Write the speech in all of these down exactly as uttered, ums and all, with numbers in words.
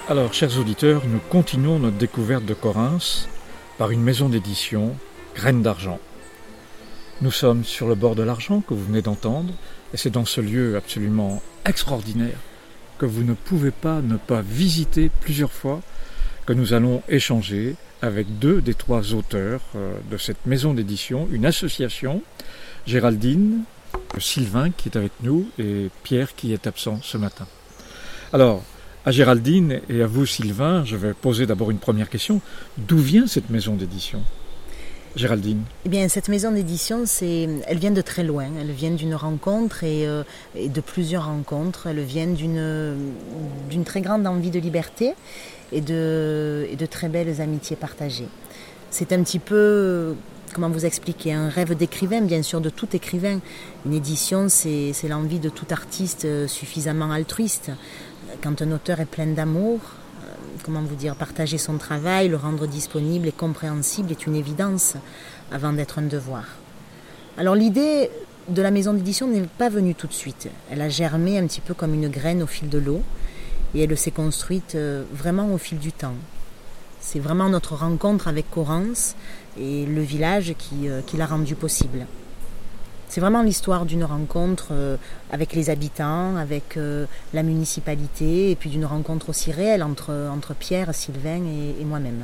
Alors, chers auditeurs, nous continuons notre découverte de Correns par une maison d'édition, Graines d'Argent. Nous sommes sur le bord de l'Argent que vous venez d'entendre, et c'est dans ce lieu absolument extraordinaire que vous ne pouvez pas ne pas visiter plusieurs fois que nous allons échanger avec deux des trois auteurs de cette maison d'édition, une association, Géraldine, Sylvain qui est avec nous et Pierre qui est absent ce matin. Alors, à Géraldine et à vous Sylvain, je vais poser d'abord une première question. D'où vient cette maison d'édition ? Géraldine. Eh bien, cette maison d'édition, c'est, elle vient de très loin. Elle vient d'une rencontre et, euh, et de plusieurs rencontres. Elle vient d'une, d'une très grande envie de liberté et de, et de très belles amitiés partagées. C'est un petit peu, comment vous expliquer, un rêve d'écrivain, bien sûr, de tout écrivain. Une édition, c'est, c'est l'envie de tout artiste suffisamment altruiste. Quand un auteur est plein d'amour, euh, comment vous dire, partager son travail, le rendre disponible et compréhensible est une évidence avant d'être un devoir. Alors l'idée de la maison d'édition n'est pas venue tout de suite. Elle a germé un petit peu comme une graine au fil de l'eau et elle s'est construite euh, vraiment au fil du temps. C'est vraiment notre rencontre avec Correns et le village qui, euh, qui l'a rendu possible. C'est vraiment l'histoire d'une rencontre euh, avec les habitants, avec euh, la municipalité, et puis d'une rencontre aussi réelle entre, entre Pierre, Sylvain et, et moi-même.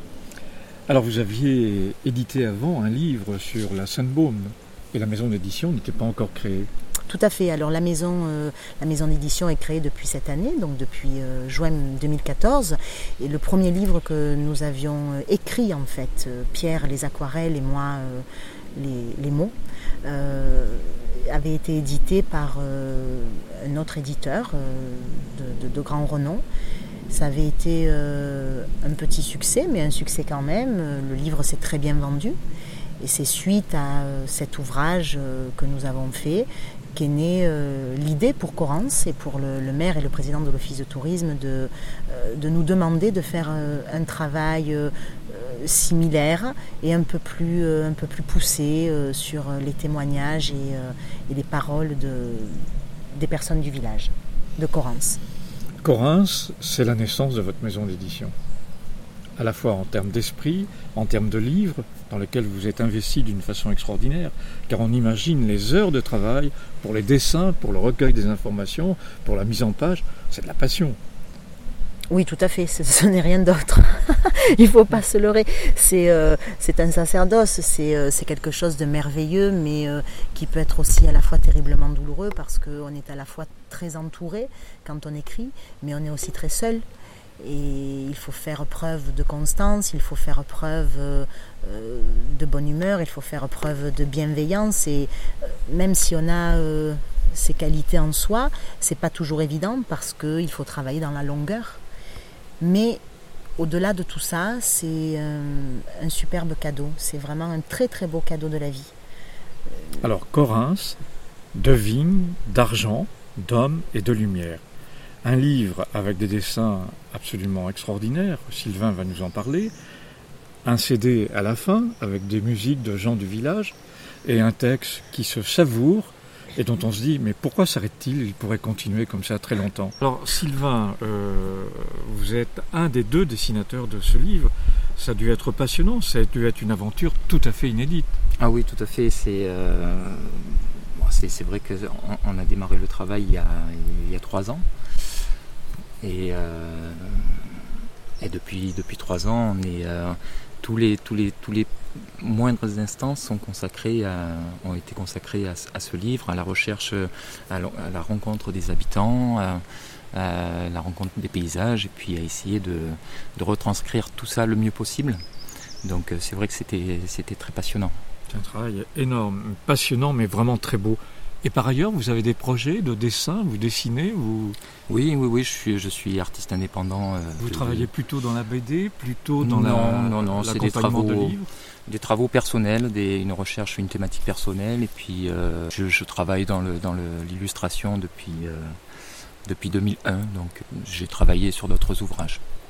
Alors vous aviez édité avant un livre sur la Sainte-Baume, et la maison d'édition n'était pas encore créée. Tout à fait. Alors la maison, euh, la maison d'édition est créée depuis cette année, donc depuis euh, juin deux mille quatorze. Et le premier livre que nous avions euh, écrit, en fait, euh, Pierre les aquarelles et moi euh, les, les mots, euh, avait été édité par euh, un autre éditeur euh, de, de, de grand renom. Ça avait été euh, un petit succès, mais un succès quand même. Le livre s'est très bien vendu. Et c'est suite à euh, cet ouvrage euh, que nous avons fait qu'est née euh, l'idée pour Correns et pour le, le maire et le président de l'office de tourisme de, euh, de nous demander de faire euh, un travail euh, similaire et un peu plus, euh, un peu plus poussé euh, sur les témoignages et, euh, et les paroles de, des personnes du village, de Correns. Correns, c'est la naissance de votre maison d'édition. À la fois en termes d'esprit, en termes de livres, dans lesquels vous êtes investi d'une façon extraordinaire, car on imagine les heures de travail pour les dessins, pour le recueil des informations, pour la mise en page, c'est de la passion. Oui, tout à fait, ce, ce n'est rien d'autre. Il ne faut pas se leurrer. C'est, euh, c'est un sacerdoce, c'est, euh, c'est quelque chose de merveilleux, mais euh, qui peut être aussi à la fois terriblement douloureux, parce qu'on est à la fois très entouré quand on écrit, mais on est aussi très seul. Et il faut faire preuve de constance, il faut faire preuve euh, de bonne humeur, il faut faire preuve de bienveillance. Et euh, même si on a euh, ces qualités en soi, c'est pas toujours évident parce qu'il faut travailler dans la longueur. Mais au-delà de tout ça, c'est euh, un superbe cadeau. C'est vraiment un très très beau cadeau de la vie. Alors Correns, de vignes, d'argent, d'hommes et de lumière. Un livre avec des dessins absolument extraordinaires, Sylvain va nous en parler, un C D à la fin avec des musiques de gens du village et un texte qui se savoure et dont on se dit mais pourquoi s'arrête-t-il ? Il pourrait continuer comme ça très longtemps. Alors Sylvain, euh, vous êtes un des deux dessinateurs de ce livre, ça a dû être passionnant, ça a dû être une aventure tout à fait inédite. Ah oui, tout à fait, c'est... Euh... C'est, c'est vrai qu'on on a démarré le travail il y a, il y a trois ans. Et, euh, et depuis, depuis trois ans, on est, euh, tous, les, tous, les, tous les moindres instants sont consacrés à, ont été consacrés à, à ce livre, à la recherche, à, à la rencontre des habitants, à, à la rencontre des paysages, et puis à essayer de, de retranscrire tout ça le mieux possible. Donc c'est vrai que c'était, c'était très passionnant. C'est un travail énorme, passionnant, mais vraiment très beau. Et par ailleurs, vous avez des projets de dessin, vous dessinez vous... Oui, oui, oui, je suis, je suis artiste indépendant. Euh, vous de... travaillez plutôt dans la B D, plutôt dans non, la, non, non, c'est des travaux, de livres des travaux personnels, des, une recherche, une thématique personnelle. Et puis, euh, je, je travaille dans, le, dans le, l'illustration depuis, euh, depuis deux mille un, donc j'ai travaillé sur d'autres ouvrages.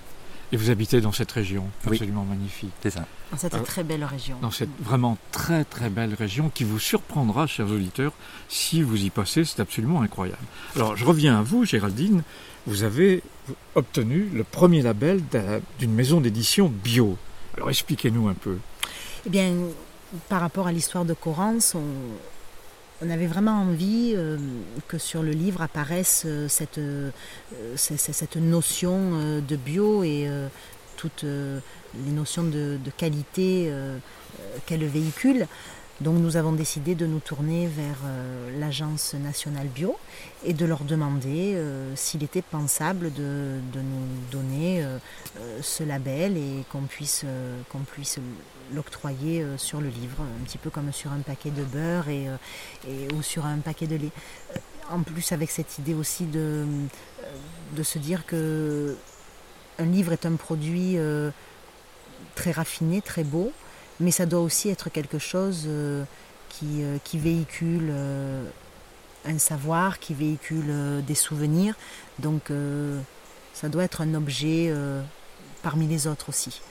Et vous habitez dans cette région, absolument oui. magnifique. C'est ça. Dans cette euh, très belle région. Dans cette vraiment très très belle région qui vous surprendra, chers auditeurs, si vous y passez, c'est absolument incroyable. Alors je reviens à vous, Géraldine, vous avez obtenu le premier label d'une maison d'édition bio. Alors expliquez-nous un peu. Eh bien, par rapport à l'histoire de Correns, on... On avait vraiment envie euh, que sur le livre apparaisse euh, cette, euh, cette notion euh, de bio et euh, toutes euh, les notions de, de qualité euh, qu'elle véhicule. Donc nous avons décidé de nous tourner vers euh, l'Agence nationale bio et de leur demander euh, s'il était pensable de, de nous donner euh, euh, ce label et qu'on puisse, euh, qu'on puisse l'octroyer euh, sur le livre, un petit peu comme sur un paquet de beurre et, euh, et, ou sur un paquet de lait. En plus avec cette idée aussi de, de se dire que un livre est un produit euh, très raffiné, très beau, mais ça doit aussi être quelque chose euh, qui, euh, qui véhicule euh, un savoir, qui véhicule euh, des souvenirs. Donc euh, ça doit être un objet euh, parmi les autres aussi.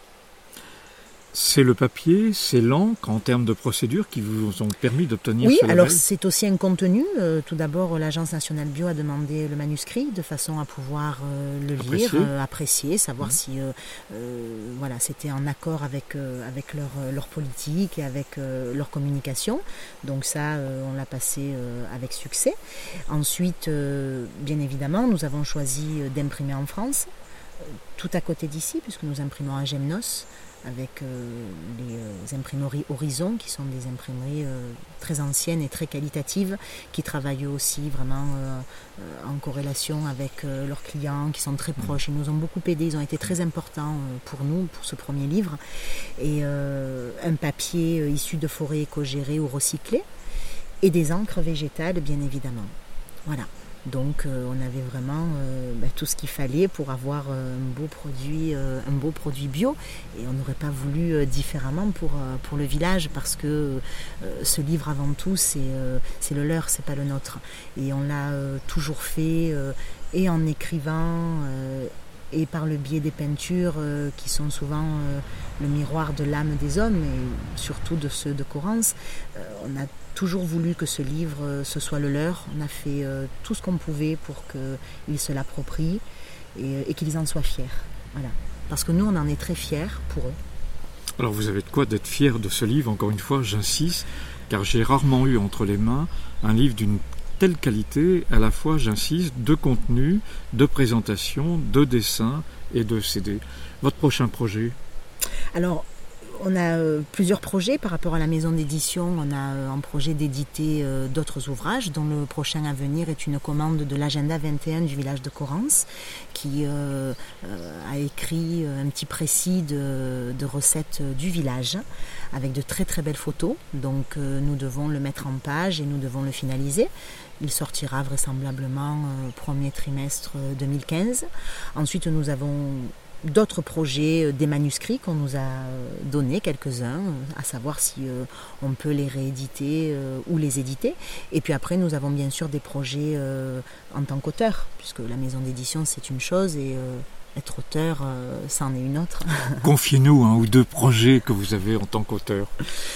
C'est le papier, c'est l'encre en termes de procédure qui vous ont permis d'obtenir oui, ce label ? Oui, alors c'est aussi un contenu. Euh, tout d'abord, l'Agence nationale bio a demandé le manuscrit de façon à pouvoir euh, le apprécier. lire, euh, apprécier, savoir mmh. si euh, euh, voilà, c'était en accord avec, euh, avec leur, leur politique et avec euh, leur communication. Donc ça, euh, on l'a passé euh, avec succès. Ensuite, euh, bien évidemment, nous avons choisi d'imprimer en France, euh, tout à côté d'ici, puisque nous imprimons à Gemnos, avec euh, les euh, imprimeries Horizon, qui sont des imprimeries euh, très anciennes et très qualitatives, qui travaillent aussi vraiment euh, euh, en corrélation avec euh, leurs clients, qui sont très proches. Ils nous ont beaucoup aidés, ils ont été très importants euh, pour nous, pour ce premier livre. Et euh, un papier euh, issu de forêts éco-gérées ou recyclées, et des encres végétales, bien évidemment. Voilà. Donc euh, on avait vraiment euh, bah, tout ce qu'il fallait pour avoir euh, un beau produit, euh, un beau produit bio. Et on n'aurait pas voulu euh, différemment pour, euh, pour le village, parce que euh, ce livre avant tout c'est, euh, c'est le leur, c'est pas le nôtre. Et on l'a euh, toujours fait euh, et en écrivant euh, et par le biais des peintures euh, qui sont souvent euh, le miroir de l'âme des hommes et surtout de ceux de Correns. Euh, on a toujours voulu que ce livre, euh, ce soit le leur. On a fait euh, tout ce qu'on pouvait pour qu'ils se l'approprient et, et qu'ils en soient fiers. Voilà. Parce que nous, on en est très fiers pour eux. Alors vous avez de quoi d'être fiers de ce livre, encore une fois, j'insiste, car j'ai rarement eu entre les mains un livre d'une telle qualité, à la fois, j'insiste, de contenu, de présentation, de dessin et de C D. Votre prochain projet ? Alors, on a euh, plusieurs projets par rapport à la maison d'édition. On a euh, un projet d'éditer euh, d'autres ouvrages, dont le prochain à venir est une commande de l'agenda vingt et un du village de Correns, qui euh, euh, a écrit un petit précis de, de recettes du village, avec de très très belles photos. Donc euh, nous devons le mettre en page et nous devons le finaliser. Il sortira vraisemblablement euh, premier trimestre deux mille quinze. Ensuite, nous avons d'autres projets, des manuscrits qu'on nous a donnés, quelques-uns, à savoir si euh, on peut les rééditer euh, ou les éditer. Et puis après, nous avons bien sûr des projets euh, en tant qu'auteur, puisque la maison d'édition, c'est une chose et euh, être auteur, euh, ça en est une autre. Confiez-nous un ou deux projets que vous avez en tant qu'auteur.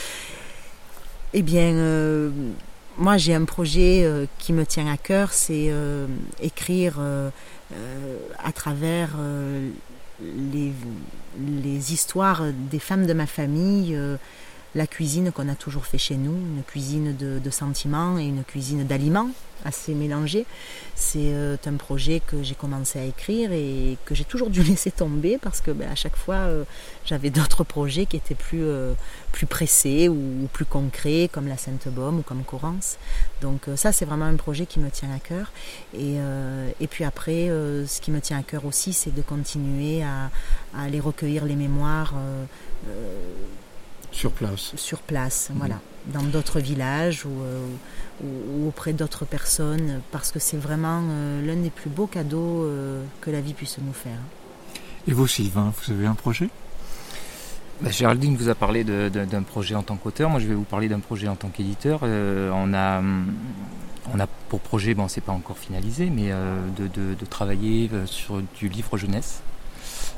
Eh bien, euh, moi j'ai un projet euh, qui me tient à cœur, c'est euh, écrire euh, euh, à travers... Euh, Les, les histoires des femmes de ma famille, euh, la cuisine qu'on a toujours fait chez nous, une cuisine de, de sentiments et une cuisine d'aliments assez mélangée. C'est euh, un projet que j'ai commencé à écrire et que j'ai toujours dû laisser tomber parce que ben, à chaque fois euh, j'avais d'autres projets qui étaient plus, euh, plus pressés ou, ou plus concrets, comme la Sainte-Baume ou comme Correns. Donc euh, ça c'est vraiment un projet qui me tient à cœur. Et, euh, et puis après, euh, ce qui me tient à cœur aussi, c'est de continuer à, à aller recueillir les mémoires euh, euh, sur place, sur place mmh. voilà, dans d'autres villages ou, euh, ou, ou auprès d'autres personnes, parce que c'est vraiment euh, l'un des plus beaux cadeaux euh, que la vie puisse nous faire. Et vous, Sylvain, vous avez un projet ? Bah, Géraldine vous a parlé de, de, d'un projet en tant qu'auteur. Moi, je vais vous parler d'un projet en tant qu'éditeur. Euh, on a, on a pour projet, bon, c'est pas encore finalisé, mais euh, de, de, de travailler sur du livre jeunesse.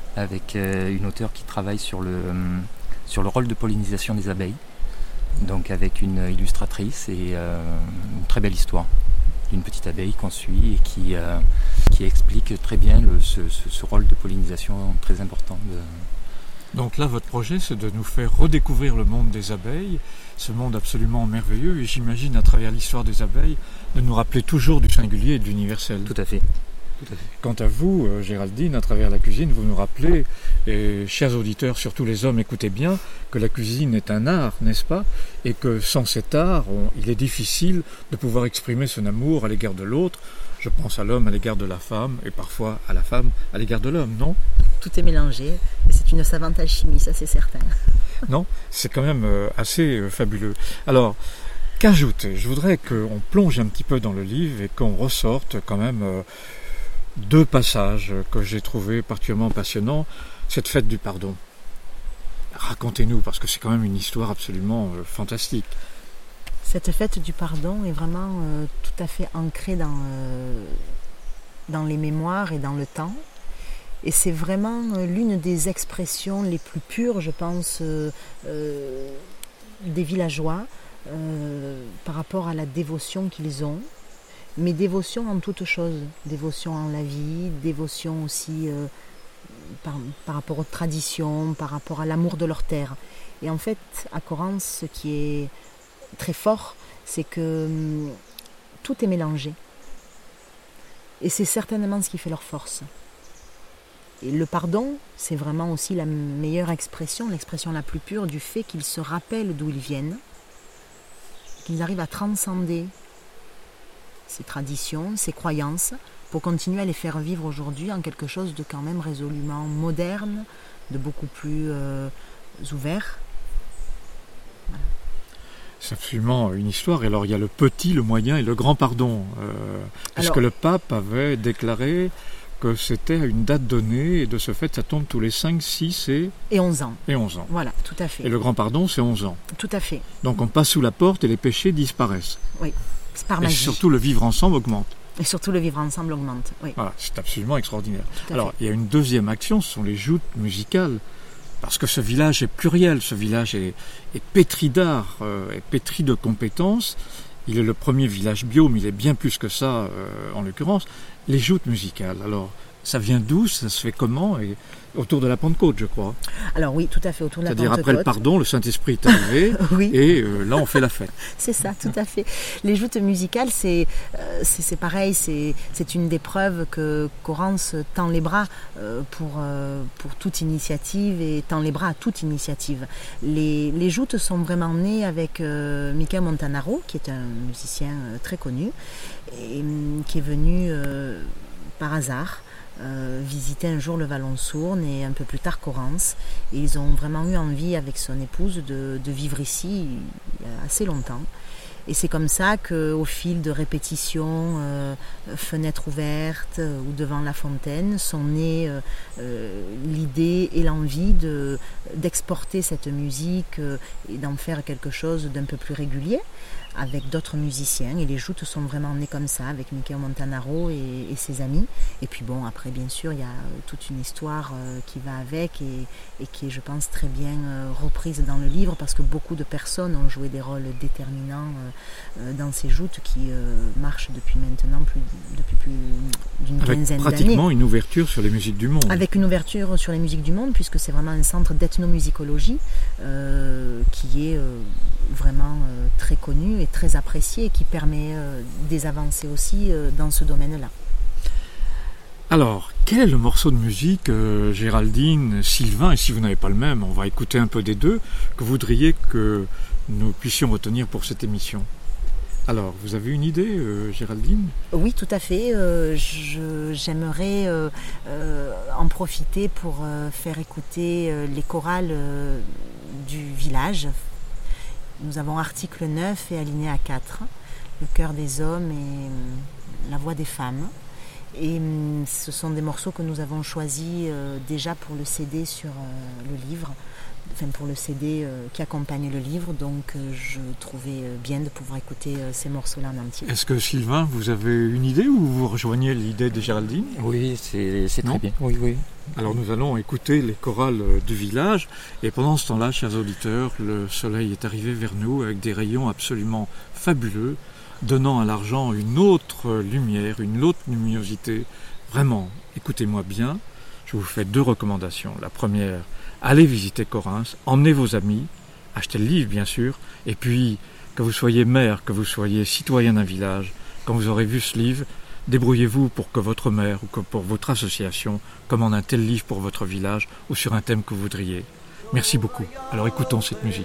avec euh, une auteure qui travaille sur le, sur le rôle de pollinisation des abeilles, donc avec une illustratrice et euh, une très belle histoire d'une petite abeille qu'on suit et qui, euh, qui explique très bien le, ce, ce, ce rôle de pollinisation très important. De... Donc là, votre projet, c'est de nous faire redécouvrir le monde des abeilles, ce monde absolument merveilleux, et j'imagine, à travers l'histoire des abeilles, de nous rappeler toujours du singulier et de l'universel. Tout à fait. Tout à fait. Quant à vous, euh, Géraldine, à travers la cuisine, vous nous rappelez, et chers auditeurs, surtout les hommes, écoutez bien, que la cuisine est un art, n'est-ce pas? Et que sans cet art, on, il est difficile de pouvoir exprimer son amour à l'égard de l'autre. Je pense à l'homme à l'égard de la femme, et parfois à la femme à l'égard de l'homme, non? Tout est mélangé, et c'est une savante alchimie, ça c'est certain. Non, c'est quand même euh, assez euh, fabuleux. Alors, qu'ajouter? Je voudrais qu'on plonge un petit peu dans le livre et qu'on ressorte quand même euh, deux passages que j'ai trouvés particulièrement passionnants. Cette fête du pardon. Racontez-nous, parce que c'est quand même une histoire absolument euh, fantastique. Cette fête du pardon est vraiment euh, tout à fait ancrée dans, euh, dans les mémoires et dans le temps. Et c'est vraiment euh, l'une des expressions les plus pures, je pense, euh, euh, des villageois euh, par rapport à la dévotion qu'ils ont. Mais dévotion en toutes choses. Dévotion en la vie, dévotion aussi euh, par, par rapport aux traditions, par rapport à l'amour de leur terre. Et en fait, à Correns, ce qui est très fort, c'est que hum, tout est mélangé. Et c'est certainement ce qui fait leur force. Et le pardon, c'est vraiment aussi la meilleure expression, l'expression la plus pure du fait qu'ils se rappellent d'où ils viennent, qu'ils arrivent à transcender ces traditions, ces croyances, pour continuer à les faire vivre aujourd'hui en quelque chose de quand même résolument moderne, de beaucoup plus euh, ouvert. Voilà. C'est absolument une histoire. Et alors il y a le petit, le moyen et le grand pardon. Euh, parce alors, que le pape avait déclaré que c'était à une date donnée, et de ce fait, ça tombe tous les cinq, six et... Et onze ans. Et onze ans. Voilà, tout à fait. Et le grand pardon, c'est onze ans. Tout à fait. Donc on passe sous la porte et les péchés disparaissent. Oui, c'est par magie. Et surtout, le vivre ensemble augmente. Et surtout, le vivre ensemble augmente, oui. Voilà, c'est absolument extraordinaire. Alors, fait. il y a une deuxième action, ce sont les joutes musicales. Parce que ce village est pluriel, ce village est, est pétri d'art, euh, est pétri de compétences. Il est le premier village bio, mais il est bien plus que ça, euh, en l'occurrence. Les joutes musicales, alors, ça vient d'où? Ça se fait comment? Et autour de la Pentecôte, je crois. Alors oui, tout à fait, autour de la C'est-à-dire Pentecôte. après le pardon, le Saint-Esprit est arrivé, oui. et euh, là on fait la fête. C'est ça, tout à fait. Les joutes musicales, c'est, euh, c'est, c'est pareil, c'est, c'est une des preuves que Correns tend les bras euh, pour, euh, pour toute initiative et tend les bras à toute initiative. Les, les joutes sont vraiment nées avec euh, Michael Montanaro, qui est un musicien euh, très connu, et euh, qui est venu euh, par hasard. Euh, visiter un jour le Vallon-Sourne et un peu plus tard Correns, et ils ont vraiment eu envie avec son épouse de, de vivre ici il y a assez longtemps, et c'est comme ça qu'au fil de répétitions, euh, fenêtres ouvertes euh, ou devant la fontaine, sont nées euh, euh, l'idée et l'envie de, d'exporter cette musique euh, et d'en faire quelque chose d'un peu plus régulier avec d'autres musiciens, et les joutes sont vraiment nées comme ça avec Michael Montanaro et, et ses amis. Et puis bon, après bien sûr il y a toute une histoire euh, qui va avec, et, et qui est, je pense, très bien euh, reprise dans le livre, parce que beaucoup de personnes ont joué des rôles déterminants euh, dans ces joutes qui euh, marchent depuis maintenant plus, depuis plus d'une avec quinzaine d'années. Pratiquement une ouverture sur les musiques du monde. Avec une ouverture sur les musiques du monde, puisque c'est vraiment un centre d'ethnomusicologie euh, qui est euh, vraiment euh, très connu et très apprécié, et qui permet euh, des avancées aussi euh, dans ce domaine-là. Alors, quel est le morceau de musique, euh, Géraldine, Sylvain, et si vous n'avez pas le même, on va écouter un peu des deux, que vous voudriez que nous puissions retenir pour cette émission? Alors, vous avez une idée, euh, Géraldine? Oui, tout à fait. Euh, je, j'aimerais euh, euh, en profiter pour euh, faire écouter euh, les chorales euh, du village. Nous avons article neuf et alinéa quatre, le cœur des hommes et euh, la voix des femmes. Et euh, ce sont des morceaux que nous avons choisis euh, déjà pour le C D sur euh, le livre, enfin pour le C D euh, qui accompagne le livre, donc euh, je trouvais euh, bien de pouvoir écouter euh, ces morceaux-là en entier. Est-ce que Sylvain, vous avez une idée, ou vous rejoignez l'idée de Géraldine? Oui, c'est, c'est très non bien. Oui, oui. Alors nous allons écouter les chorales du village et pendant ce temps-là, chers auditeurs, le soleil est arrivé vers nous avec des rayons absolument fabuleux, donnant à l'Argent une autre lumière, une autre luminosité. Vraiment, écoutez-moi bien, je vous fais deux recommandations. La première, allez visiter Correns, emmenez vos amis, achetez le livre bien sûr, et puis que vous soyez maire, que vous soyez citoyen d'un village, quand vous aurez vu ce livre, débrouillez-vous pour que votre maire ou que pour votre association commande un tel livre pour votre village ou sur un thème que vous voudriez. Merci beaucoup. Alors écoutons cette musique.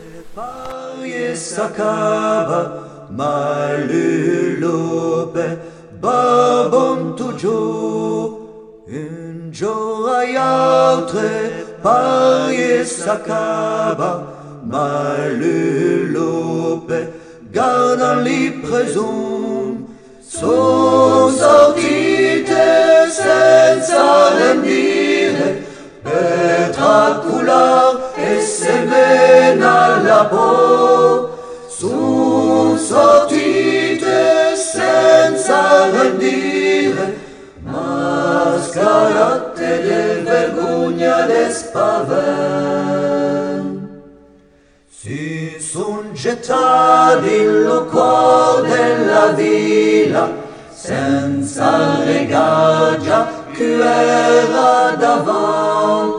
Sono sortite senza rendire per tracular e semena la po. Sono sortite senza rendire, mascherate di vergogna e spavent. Si son gettati nel cuore della villa, senza regaggia che era davanti,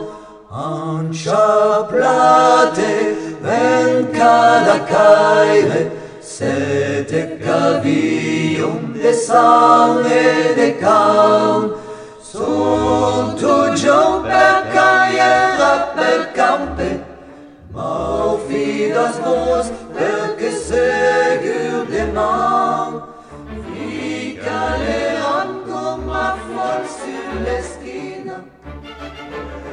anciaplate venca da caire, sete cavion de sangue de can, son tugion per carriera per campe, ma au fidas vos perché segur de man, fica le ancora ma for sur l'esquina,